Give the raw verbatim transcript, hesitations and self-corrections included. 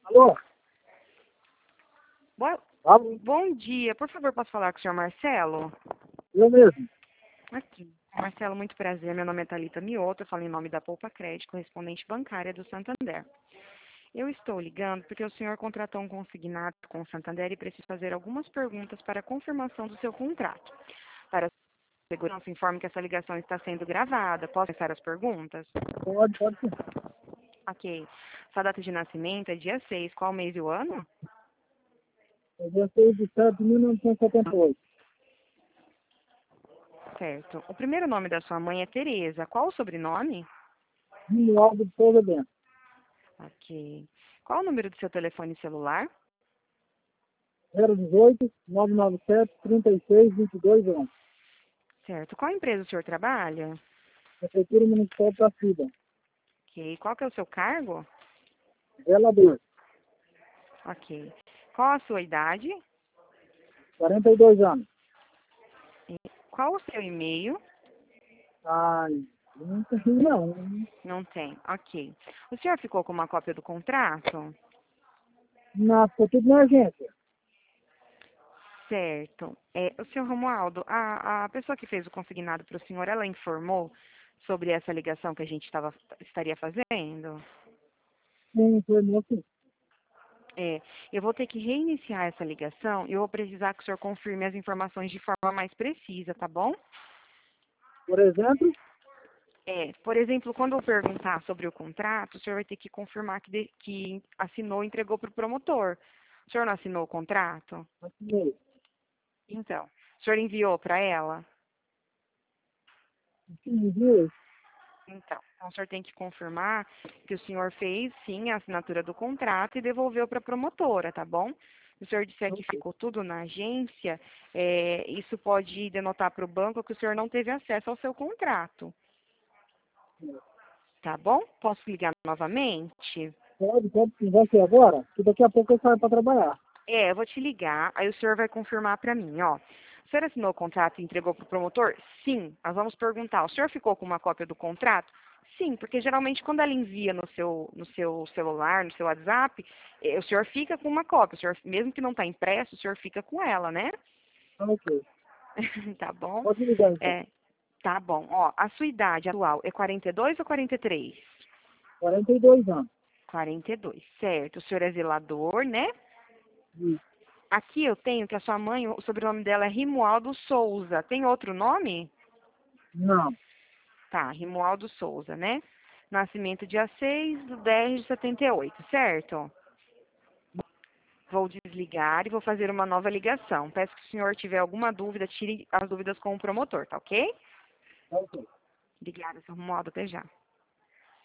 Alô? Boa- Alô? Bom dia. Por favor, posso falar com o senhor Marcelo? Eu mesmo. Aqui. Marcelo, muito prazer. Meu nome é Thalita Mioto. Eu falo em nome da Poupa Crédito, correspondente bancária do Santander. Eu estou ligando porque o senhor contratou um consignado com o Santander e preciso fazer algumas perguntas para a confirmação do seu contrato. Para a segurança, informe que essa ligação está sendo gravada. Posso começar as perguntas? Pode, pode sim. Ok. Sua data de nascimento é dia seis. Qual mês e o ano? É dia seis de setembro de mil novecentos e setenta e oito. Certo. O primeiro nome da sua mãe é Tereza. Qual o sobrenome? Romualdo de Souza Bento. Ok. Qual o número do seu telefone celular? zero dezoito, nove nove sete, trinta e seis, vinte e dois, onze. Certo. Qual empresa o senhor trabalha? Prefeitura Municipal da Cida. Ok. Qual que é o seu cargo? Velador. Ok. Qual a sua idade? quarenta e dois anos. E qual o seu e-mail? Ai, não tem não. Não tem. Ok. O senhor ficou com uma cópia do contrato? Não, ficou tudo na agência. Certo. É, o senhor Romualdo, a, a pessoa que fez o consignado para o senhor, ela informou sobre essa ligação que a gente tava, estaria fazendo? Sim, foi meu sim. É, eu vou ter que reiniciar essa ligação e eu vou precisar que o senhor confirme as informações de forma mais precisa, tá bom? Por exemplo, É, por exemplo, quando eu perguntar sobre o contrato, o senhor vai ter que confirmar que, de- que assinou e entregou para o promotor. O senhor não assinou o contrato? assinei. Então, o senhor enviou para ela? Sim, viu? Então, então, o senhor tem que confirmar que o senhor fez, sim, a assinatura do contrato e devolveu para a promotora, tá bom? Se o senhor disser que Ok. ficou tudo na agência, é, isso pode denotar para o banco que o senhor não teve acesso ao seu contrato, tá bom? Posso ligar novamente? Pode, pode sim. Vai ser agora? Que daqui a pouco eu saio para trabalhar. É, eu vou te ligar, aí o senhor vai confirmar para mim, ó. O senhor assinou o contrato e entregou para o promotor? Sim. Nós vamos perguntar, o senhor ficou com uma cópia do contrato? Sim, porque geralmente quando ela envia no seu, no seu celular, no seu WhatsApp, eh, o senhor fica com uma cópia. O senhor, mesmo que não está impresso, o senhor fica com ela, né? Ah, ok. Tá bom? Pode ligar então. É, tá bom. Ó, a sua idade atual é quarenta e dois ou quarenta e três? quarenta e dois anos. quarenta e dois, certo. O senhor é zelador, né? Isso. Aqui eu tenho que a sua mãe, o sobrenome dela é Rimualdo Souza. Tem outro nome? Não. Tá, Rimualdo Souza, né? Nascimento dia seis de dez de setenta e oito, certo? Vou desligar e vou fazer uma nova ligação. Peço que se o senhor tiver alguma dúvida, tire as dúvidas com o promotor, tá ok? Ok. Obrigada, seu Romualdo. Até já.